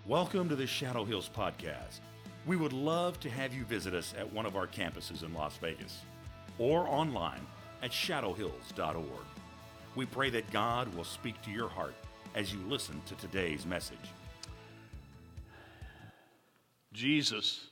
Welcome to the Shadow Hills Podcast. We would love to have you visit us at one of our campuses in Las Vegas or online at shadowhills.org. We pray that God will speak to your heart as you listen to today's message. Jesus,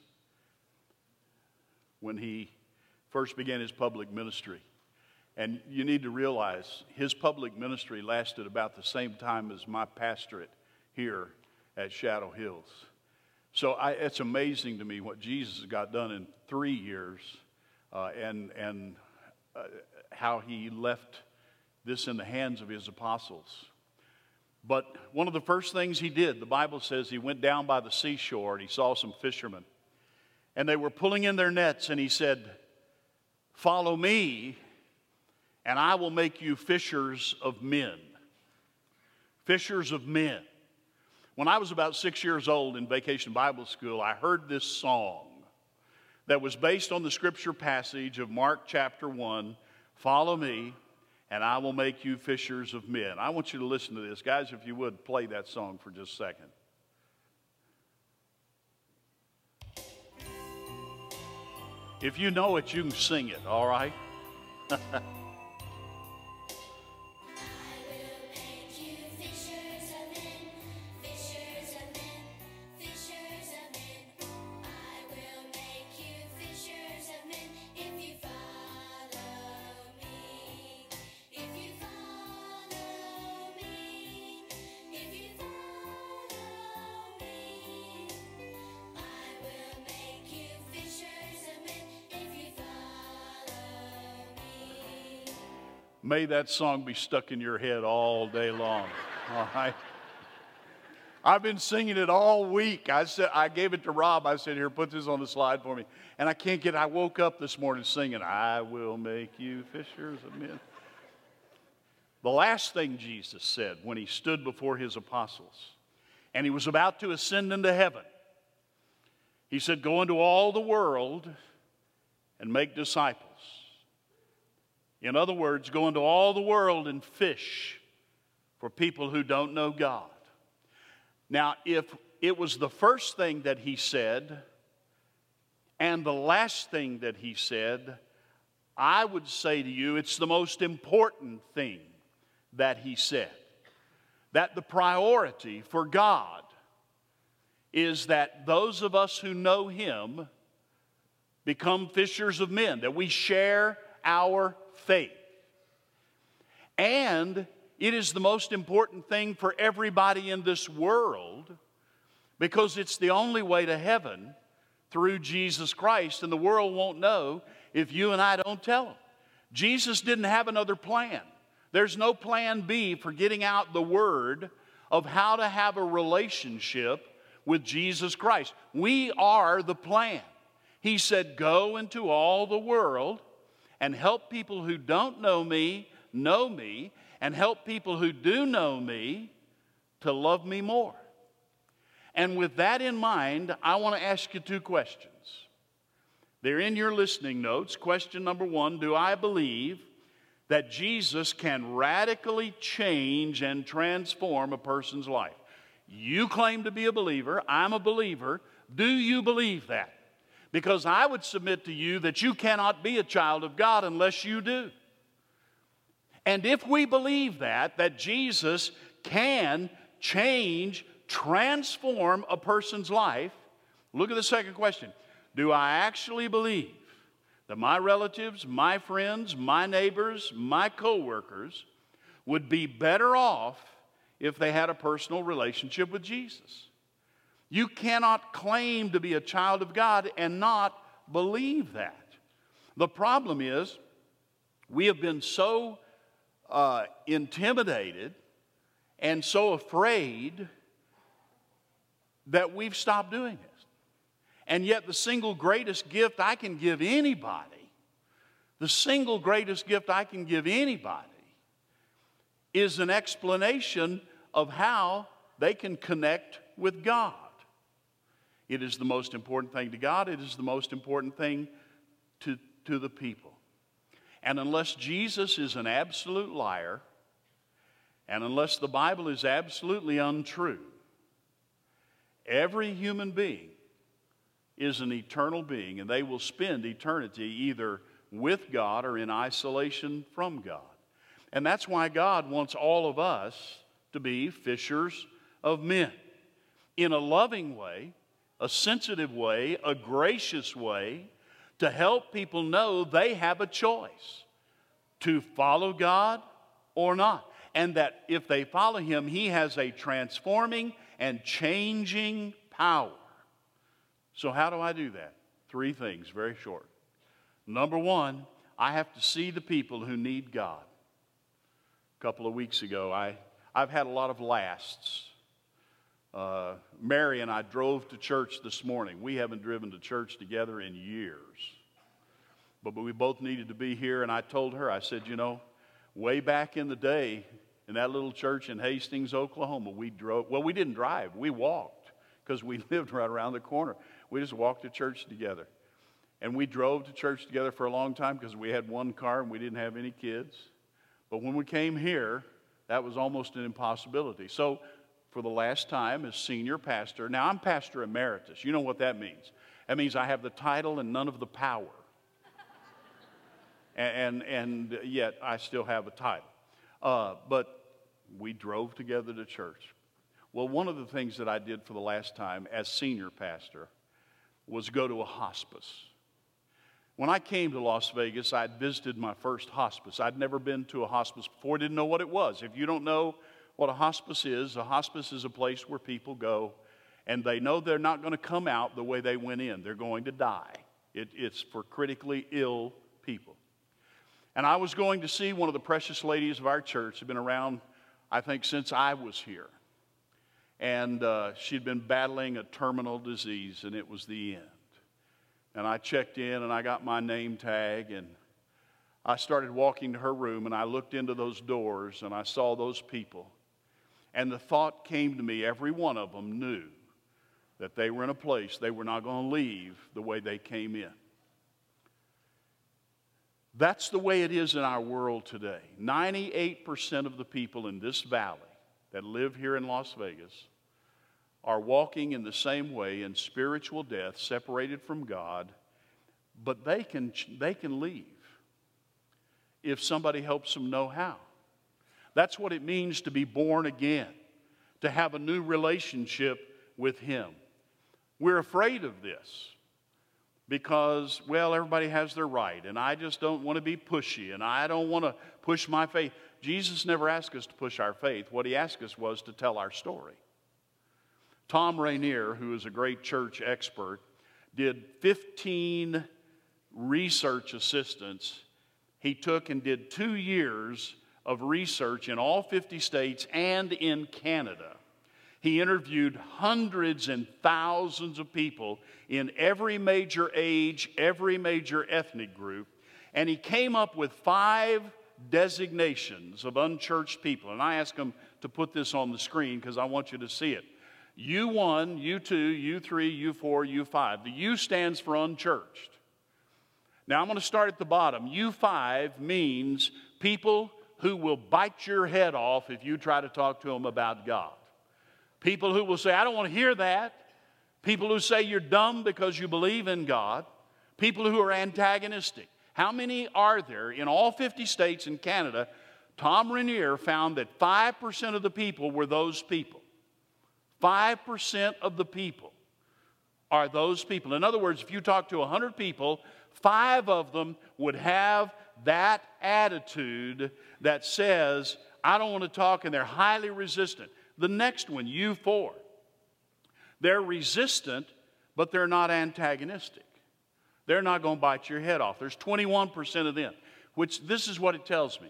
when he first began his public ministry, and you need to realize his public ministry lasted about the same time as my pastorate here at Shadow Hills. So it's amazing to me what Jesus got done in 3 years, and how he left this in the hands of his apostles. But one of the first things he did, the Bible says he went down by the seashore and he saw some fishermen. And they were pulling in their nets, and he said, "Follow me, and I will make you fishers of men." Fishers of men. When I was about 6 years old in Vacation Bible School, I heard this song that was based on the scripture passage of Mark chapter 1, "Follow me, and I will make you fishers of men." I want you to listen to this. Guys, if you would, play that song for just a second. If you know it, you can sing it, all right? May that song be stuck in your head all day long, all right? I've been singing it all week. I gave it to Rob. I said, "Here, put this on the slide for me." And I woke up this morning singing, "I will make you fishers of men." The last thing Jesus said when he stood before his apostles and he was about to ascend into heaven, he said, "Go into all the world and make disciples." In other words, go into all the world and fish for people who don't know God. Now, if it was the first thing that he said and the last thing that he said, I would say to you it's the most important thing that he said. That the priority for God is that those of us who know him become fishers of men, that we share our faith. And it is the most important thing for everybody in this world because it's the only way to heaven through Jesus Christ, and the world won't know if you and I don't tell them. Jesus didn't have another plan. There's no plan B for getting out the word of how to have a relationship with Jesus Christ. We are the plan. He said, "Go into all the world and help people who don't know me, and help people who do know me to love me more." And with that in mind, I want to ask you two questions. They're in your listening notes. Question number one, do I believe that Jesus can radically change and transform a person's life? You claim to be a believer. I'm a believer. Do you believe that? Because I would submit to you that you cannot be a child of God unless you do. And if we believe that Jesus can change, transform a person's life, look at the second question. Do I actually believe that my relatives, my friends, my neighbors, my coworkers would be better off if they had a personal relationship with Jesus? You cannot claim to be a child of God and not believe that. The problem is we have been so intimidated and so afraid that we've stopped doing this. And yet the single greatest gift I can give anybody, is an explanation of how they can connect with God. It is the most important thing to God. It is the most important thing to the people. And unless Jesus is an absolute liar, and unless the Bible is absolutely untrue, Every human being is an eternal being, and they will spend eternity either with God or in isolation from God. And that's why God wants all of us to be fishers of men in a loving way, a sensitive way, a gracious way, to help people know they have a choice to follow God or not. And that if they follow Him, He has a transforming and changing power. So how do I do that? 3 things, very short. Number 1, I have to see the people who need God. A couple of weeks ago, I've had a lot of lasts. Mary and I drove to church this morning. We haven't driven to church together in years. But we both needed to be here, and I told her, I said, you know, way back in the day, in that little church in Hastings, Oklahoma, we drove. Well, we didn't drive. We walked because we lived right around the corner. We just walked to church together. And we drove to church together for a long time because we had one car and we didn't have any kids. But when we came here, that was almost an impossibility. So for the last time as senior pastor, now I'm pastor emeritus. You know what that means. That means I have the title and none of the power. and yet I still have a title. But we drove together to church. Well, one of the things that I did for the last time as senior pastor was go to a hospice. When I came to Las Vegas, I'd visited my first hospice. I'd never been to a hospice before, didn't know what it was. If you don't know what a hospice is a place where people go and they know they're not going to come out the way they went in. They're going to die. It's for critically ill people. And I was going to see one of the precious ladies of our church who'd been around, I think, since I was here. And she'd been battling a terminal disease, and it was the end. And I checked in, and I got my name tag, and I started walking to her room, and I looked into those doors, and I saw those people. And the thought came to me, every one of them knew that they were in a place they were not going to leave the way they came in. That's the way it is in our world today. 98% of the people in this valley that live here in Las Vegas are walking in the same way in spiritual death, separated from God, but they can leave if somebody helps them know how. That's what it means to be born again, to have a new relationship with Him. We're afraid of this because, well, everybody has their right, and I just don't want to be pushy, and I don't want to push my faith. Jesus never asked us to push our faith. What He asked us was to tell our story. Tom Rainier, who is a great church expert, did 15 research assistants. He took and did 2 years of research in all 50 states and in Canada. He interviewed hundreds and thousands of people in every major age, every major ethnic group, and he came up with 5 designations of unchurched people. And I asked him to put this on the screen because I want you to see it. U1, U2, U3, U4, U5. The U stands for unchurched. Now I'm going to start at the bottom. U5 means people who will bite your head off if you try to talk to them about God. People who will say, I don't want to hear that. People who say you're dumb because you believe in God. People who are antagonistic. How many are there in all 50 states and Canada? Tom Rainier found that 5% of the people were those people. 5% of the people are those people. In other words, if you talk to 100 people, 5 of them would have that attitude that says, I don't want to talk, and they're highly resistant. The next one, U4. They're resistant, but they're not antagonistic. They're not going to bite your head off. There's 21% of them, which this is what it tells me.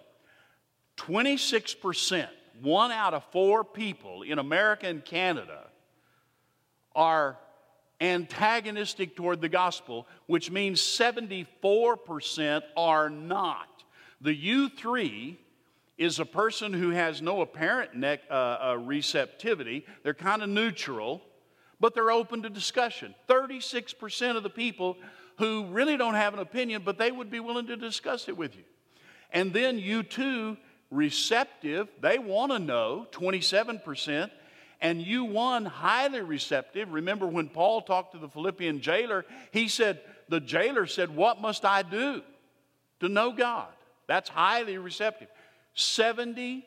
26%, 1 out of 4 people in America and Canada are antagonistic toward the gospel, which means 74% are not. The U3 is a person who has no apparent receptivity. They're kind of neutral, but they're open to discussion. 36% of the people who really don't have an opinion, but they would be willing to discuss it with you. And then U2, receptive, they want to know, 27%, And you one, highly receptive. Remember when Paul talked to the Philippian jailer, the jailer said, what must I do to know God? That's highly receptive. 74%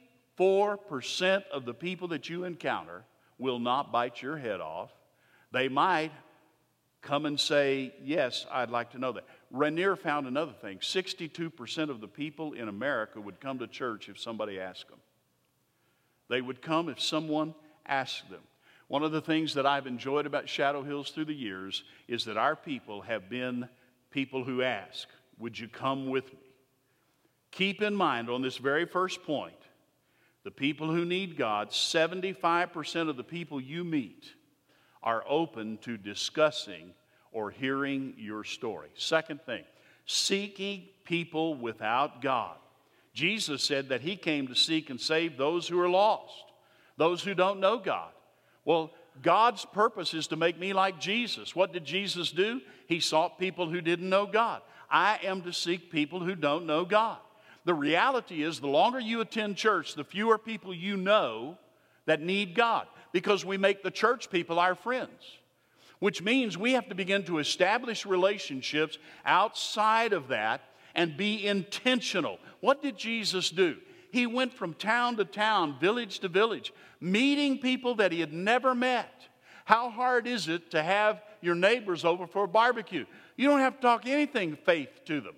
of the people that you encounter will not bite your head off. They might come and say, yes, I'd like to know that. Rainier found another thing. 62% of the people in America would come to church if somebody asked them. They would come if someone asked them. One of the things that I've enjoyed about Shadow Hills through the years is that our people have been people who ask, would you come with me? Keep in mind on this very first point, the people who need God, 75% of the people you meet are open to discussing or hearing your story. Second thing, seeking people without God. Jesus said that he came to seek and save those who are lost, those who don't know God. Well, God's purpose is to make me like Jesus. What did Jesus do? He sought people who didn't know God. I am to seek people who don't know God. The reality is, the longer you attend church, the fewer people you know that need God, because we make the church people our friends, which means we have to begin to establish relationships outside of that and be intentional. What did Jesus do? He went from town to town, village to village, meeting people that he had never met. How hard is it to have your neighbors over for a barbecue? You don't have to talk anything faith to them.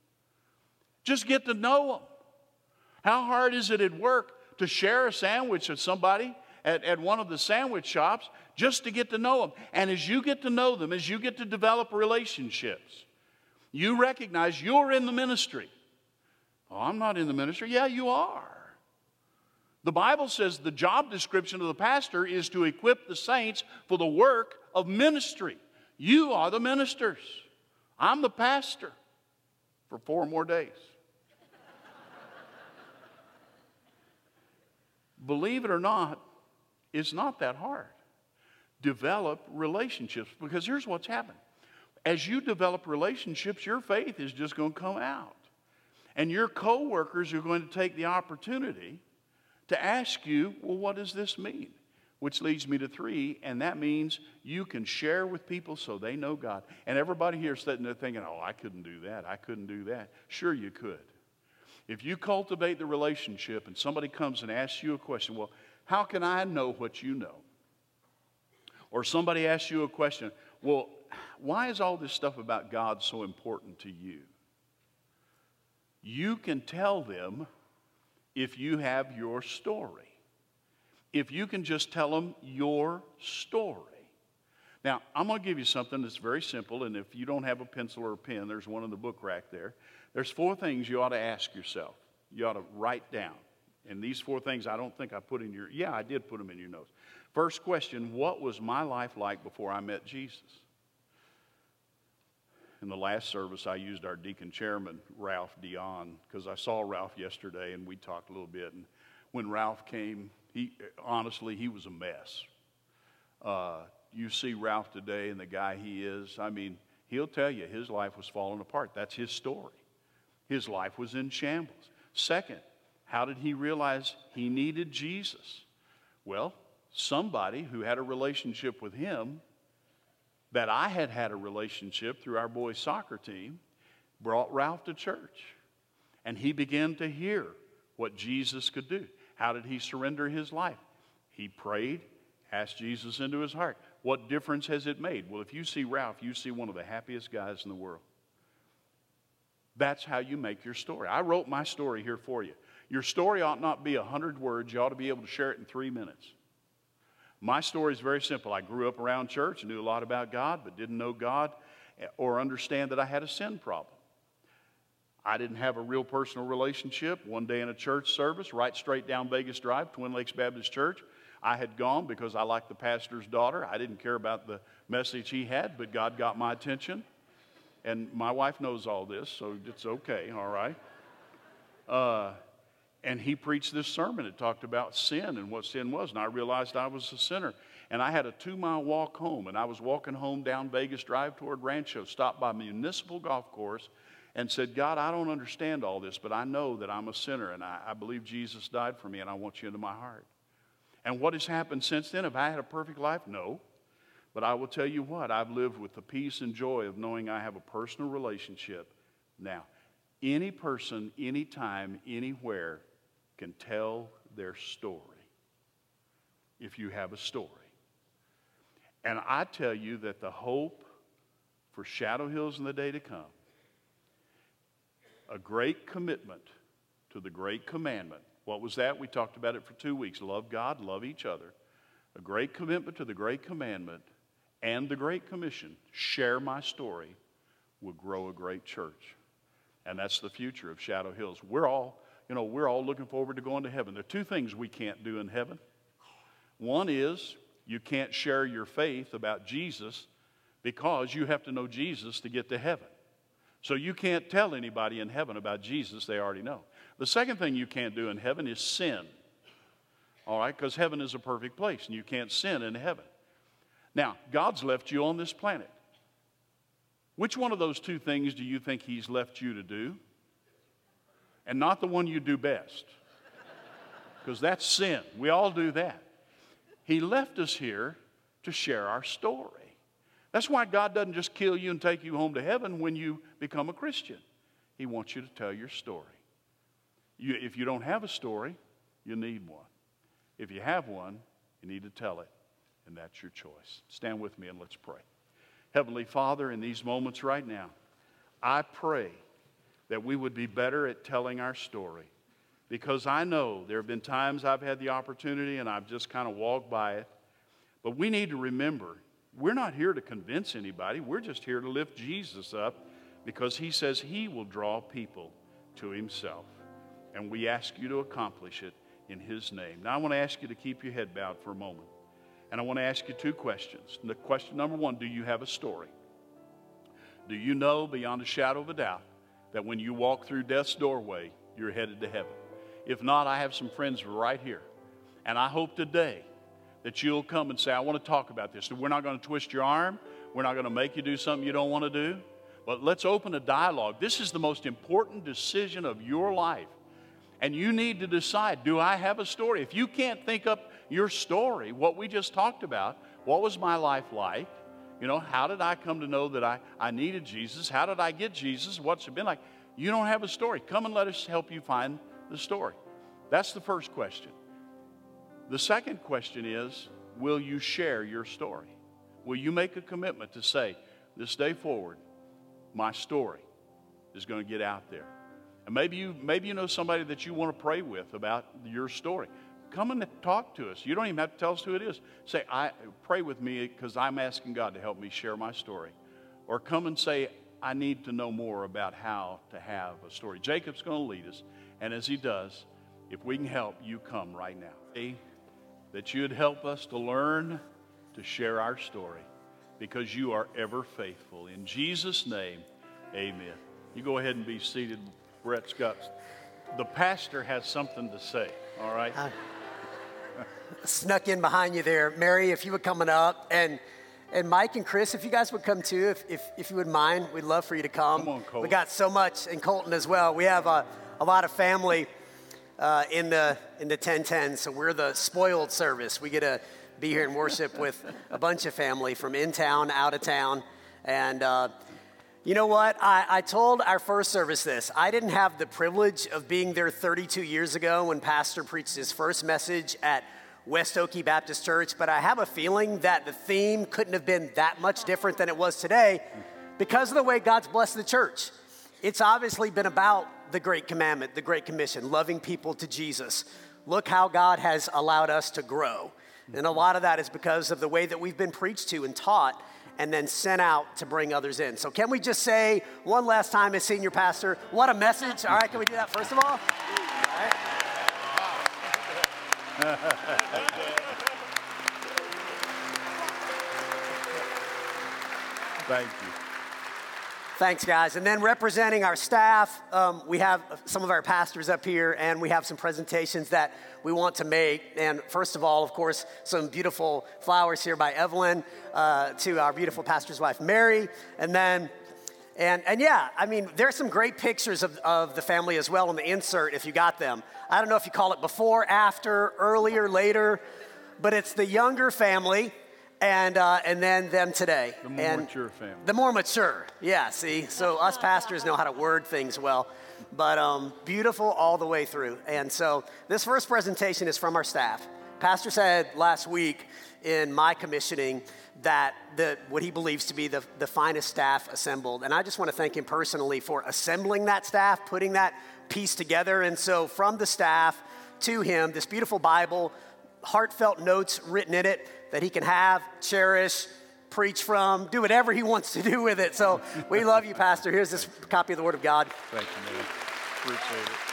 Just get to know them. How hard is it at work to share a sandwich with somebody at one of the sandwich shops just to get to know them? And as you get to know them, as you get to develop relationships, you recognize you're in the ministry. Oh, I'm not in the ministry. Yeah, you are. The Bible says the job description of the pastor is to equip the saints for the work of ministry. You are the ministers. I'm the pastor for 4 more days. Believe it or not, it's not that hard. Develop relationships, because here's what's happened. As you develop relationships, your faith is just going to come out. And your coworkers are going to take the opportunity to ask you, well, what does this mean? Which leads me to 3, and that means you can share with people so they know God. And everybody here is sitting there thinking, oh, I couldn't do that. I couldn't do that. Sure you could. If you cultivate the relationship and somebody comes and asks you a question, well, how can I know what you know? Or somebody asks you a question, well, why is all this stuff about God so important to you? You can tell them if you have your story. If you can just tell them your story. Now, I'm going to give you something that's very simple, and if you don't have a pencil or a pen, there's one in the book rack there. There's 4 things you ought to ask yourself. You ought to write down. And these 4 things I don't think I put in your, yeah, I did put them in your notes. First question, what was my life like before I met Jesus? In the last service, I used our deacon chairman, Ralph Dion, because I saw Ralph yesterday, and we talked a little bit. And when Ralph came, honestly, he was a mess. You see Ralph today and the guy he is, I mean, he'll tell you his life was falling apart. That's his story. His life was in shambles. Second, how did he realize he needed Jesus? Well, somebody who had a relationship with him that I had had a relationship through our boys' soccer team brought Ralph to church. And he began to hear what Jesus could do. How did he surrender his life? He prayed, asked Jesus into his heart. What difference has it made? Well, if you see Ralph, you see one of the happiest guys in the world. That's how you make your story. I wrote my story here for you. Your story ought not be 100 words. You ought to be able to share it in 3 minutes. My story is very simple. I grew up around church, knew a lot about God, but didn't know God or understand that I had a sin problem. I didn't have a real personal relationship. One day in a church service, right straight down Vegas Drive, Twin Lakes Baptist Church, I had gone because I liked the pastor's daughter. I didn't care about the message he had, but God got my attention. And my wife knows all this, so it's okay, all right? And he preached this sermon. It talked about sin and what sin was. And I realized I was a sinner. And I had a 2-mile walk home. And I was walking home down Vegas Drive toward Rancho, stopped by a municipal golf course, and said, God, I don't understand all this, but I know that I'm a sinner. And I believe Jesus died for me, and I want you into my heart. And what has happened since then? Have I had a perfect life? No. But I will tell you what, I've lived with the peace and joy of knowing I have a personal relationship. Now, any person, anytime, anywhere can tell their story if you have a story. And I tell you that the hope for Shadow Hills in the day to come, a great commitment to the great commandment. What was that? We talked about it for 2 weeks. Love God, love each other. A great commitment to the great commandment and the great commission, share my story, will grow a great church. And that's the future of Shadow Hills. We're all looking forward to going to heaven. There are two things we can't do in heaven. One is you can't share your faith about Jesus because you have to know Jesus to get to heaven. So you can't tell anybody in heaven about Jesus they already know. The second thing you can't do in heaven is sin. All right, because heaven is a perfect place and you can't sin in heaven. Now, God's left you on this planet. Which one of those two things do you think He's left you to do? And not the one you do best. Because that's sin. We all do that. He left us here to share our story. That's why God doesn't just kill you and take you home to heaven when you become a Christian. He wants you to tell your story. If you don't have a story, you need one. If you have one, you need to tell it, and that's your choice. Stand with me and let's pray. Heavenly Father, in these moments right now, I pray that we would be better at telling our story, because I know there have been times I've had the opportunity and I've just kind of walked by it. But we need to remember, we're not here to convince anybody. We're just here to lift Jesus up, because He says He will draw people to Himself. And we ask you to accomplish it in His name. Now I want to ask you to keep your head bowed for a moment. And I want to ask you two questions. The question number one, do you have a story? Do you know beyond a shadow of a doubt that when you walk through death's doorway, you're headed to heaven? If not, I have some friends right here. And I hope today that you'll come and say, I want to talk about this. We're not going to twist your arm. We're not going to make you do something you don't want to do. But let's open a dialogue. This is the most important decision of your life. And you need to decide, do I have a story? If you can't think up your story, what we just talked about, what was my life like? You know, how did I come to know that I needed Jesus? How did I get Jesus? What's it been like? You don't have a story. Come and let us help you find the story. That's the first question. The second question is, will you share your story? Will you make a commitment to say, this day forward, my story is going to get out there? And maybe you know somebody that you want to pray with about your story. Come and talk to us. You don't even have to tell us who it is. Say, pray with me because I'm asking God to help me share my story. Or come and say, I need to know more about how to have a story. Jacob's going to lead us. And as he does, if we can help, you come right now. Pray that you'd help us to learn to share our story, because you are ever faithful. In Jesus' name, amen. You go ahead and be seated. Brett's got, the pastor has something to say, all right? Snuck in behind you there. Mary, if you were coming up, and Mike and Chris, if you guys would come too, if you would mind, we'd love for you to come. Come on, Colton. We got so much, and Colton as well. We have a lot of family in the 1010, so we're the spoiled service. We get to be here and worship with a bunch of family from in town, out of town, and you know what? I told our first service this. I didn't have the privilege of being there 32 years ago when Pastor preached his first message at West Okie Baptist Church, but I have a feeling that the theme couldn't have been that much different than it was today because of the way God's blessed the church. It's obviously been about the Great Commandment, the Great Commission, loving people to Jesus. Look how God has allowed us to grow. And a lot of that is because of the way that we've been preached to and taught and then sent out to bring others in. So can we just say one last time as senior pastor, what a message. All right, can we do that first of all? All right. Thank you. Thanks, guys. And then representing our staff, we have some of our pastors up here, and we have some presentations that we want to make. And first of all, of course, some beautiful flowers here by Evelyn to our beautiful pastor's wife, Mary. And then, and yeah, I mean, there's some great pictures of the family as well in the insert if you got them. I don't know if you call it before, after, earlier, later, but it's the younger family and then them today. The more mature family. The more mature, yeah, see? So us pastors know how to word things well, but beautiful all the way through. And so this first presentation is from our staff. Pastor said last week in my commissioning that what he believes to be the finest staff assembled. And I just want to thank him personally for assembling that staff, putting that piece together. And so from the staff to him, this beautiful Bible, heartfelt notes written in it that he can have, cherish, preach from, do whatever he wants to do with it. So we love you, Pastor. Here's this copy of the Word of God. Thank you, man. Appreciate it.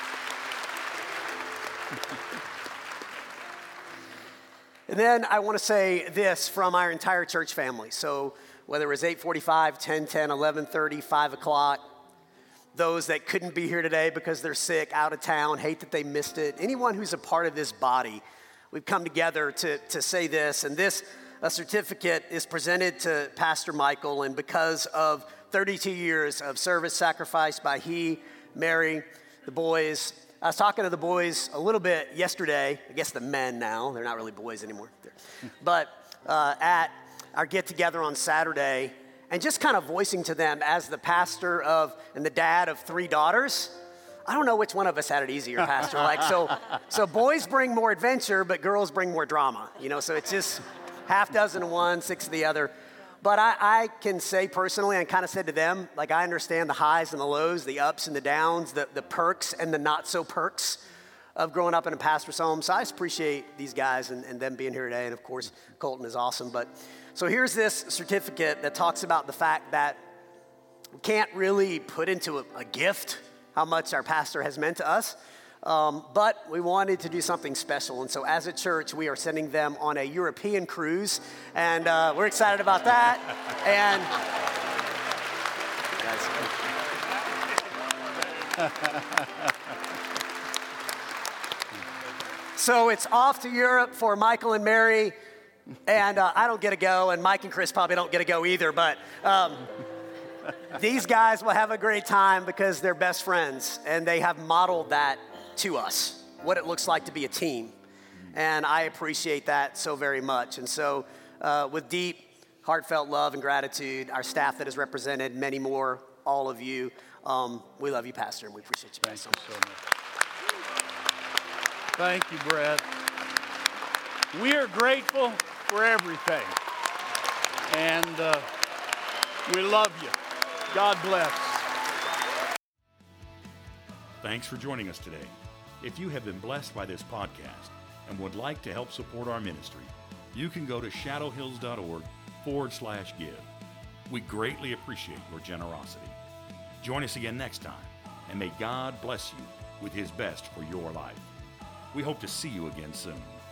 And then I want to say this from our entire church family. So whether it was 8:45, 10:10, 11:30, 5 o'clock, those that couldn't be here today because they're sick, out of town, hate that they missed it, anyone who's a part of this body, we've come together to say this. And this certificate is presented to Pastor Michael, and because of 32 years of service sacrificed by he, Mary, the boys. I was talking to the boys a little bit yesterday, I guess the men now, they're not really boys anymore. But at our get-together on Saturday, and just kind of voicing to them as the pastor of, and the dad of 3 daughters, I don't know which one of us had it easier, Pastor. So boys bring more adventure, but girls bring more drama, so it's just half dozen of one, 6 of the other. But I can say personally, and kind of said to them, I understand the highs and the lows, the ups and the downs, the perks and the not so perks of growing up in a pastor's home. So I just appreciate these guys and them being here today. And of course, Colton is awesome. But so here's this certificate that talks about the fact that we can't really put into a gift how much our pastor has meant to us. But we wanted to do something special. And so as a church, we are sending them on a European cruise. And we're excited about that. And so it's off to Europe for Michael and Mary. And I don't get to go. And Mike and Chris probably don't get to go either. But these guys will have a great time because they're best friends. And they have modeled that to us, what it looks like to be a team. And I appreciate that so very much. And so with deep, heartfelt love and gratitude, our staff that is represented, many more, all of you, we love you, Pastor, and we appreciate you. Thank you so much. Thank you, Brad. We are grateful for everything. And we love you. God bless. Thanks for joining us today. If you have been blessed by this podcast and would like to help support our ministry, you can go to shadowhills.org/give. We greatly appreciate your generosity. Join us again next time, and may God bless you with His best for your life. We hope to see you again soon.